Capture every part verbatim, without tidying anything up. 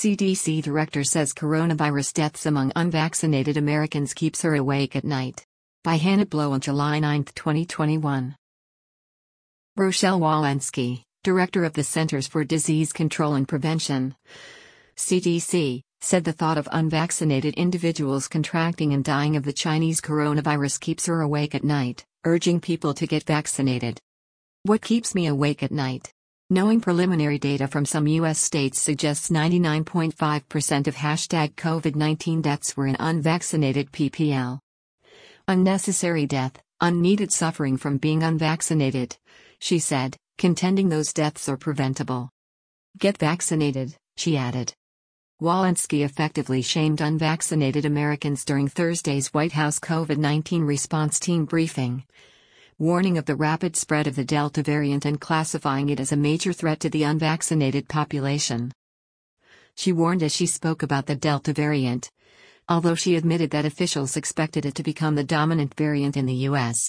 C D C director says coronavirus deaths among unvaccinated Americans keeps her awake at night. By Hannah Blow on July ninth, twenty twenty-one. Rochelle Walensky, director of the Centers for Disease Control and Prevention, C D C, said the thought of unvaccinated individuals contracting and dying of the Chinese coronavirus keeps her awake at night, urging people to get vaccinated. What keeps me awake at night? Knowing preliminary data from some U S states suggests ninety-nine point five percent of hashtag COVID nineteen deaths were in unvaccinated P P L. Unnecessary death, unneeded suffering from being unvaccinated, she said, contending those deaths are preventable. Get vaccinated, she added. Walensky effectively shamed unvaccinated Americans during Thursday's White House COVID nineteen response team briefing, warning of the rapid spread of the Delta variant and classifying it as a major threat to the unvaccinated population. She warned as she spoke about the Delta variant, although she admitted that officials expected it to become the dominant variant in the U S.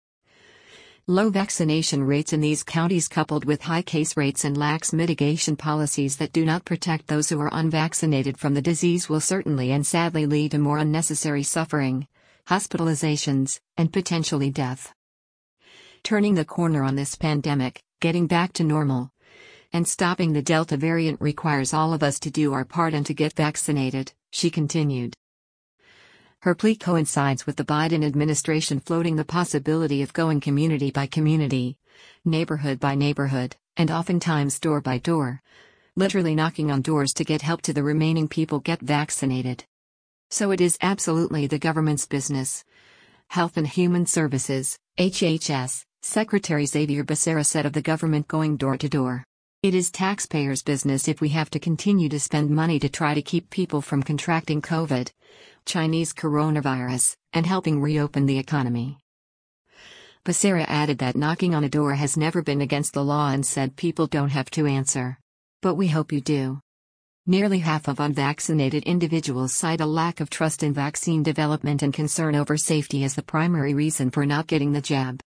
Low vaccination rates in these counties, coupled with high case rates and lax mitigation policies that do not protect those who are unvaccinated from the disease, will certainly and sadly lead to more unnecessary suffering, hospitalizations, and potentially death. Turning the corner on this pandemic, getting back to normal, and stopping the Delta variant requires all of us to do our part and to get vaccinated, she continued. Her plea coincides with the Biden administration floating the possibility of going community by community, neighborhood by neighborhood, and oftentimes door by door, literally knocking on doors to get help to the remaining people get vaccinated. So it is absolutely the government's business. Health and Human Services, H H S, Secretary Xavier Becerra said of the government going door to door. It is taxpayers' business if we have to continue to spend money to try to keep people from contracting COVID, Chinese coronavirus, and helping reopen the economy. Becerra added that knocking on a door has never been against the law and said people don't have to answer. But we hope you do. Nearly half of unvaccinated individuals cite a lack of trust in vaccine development and concern over safety as the primary reason for not getting the jab.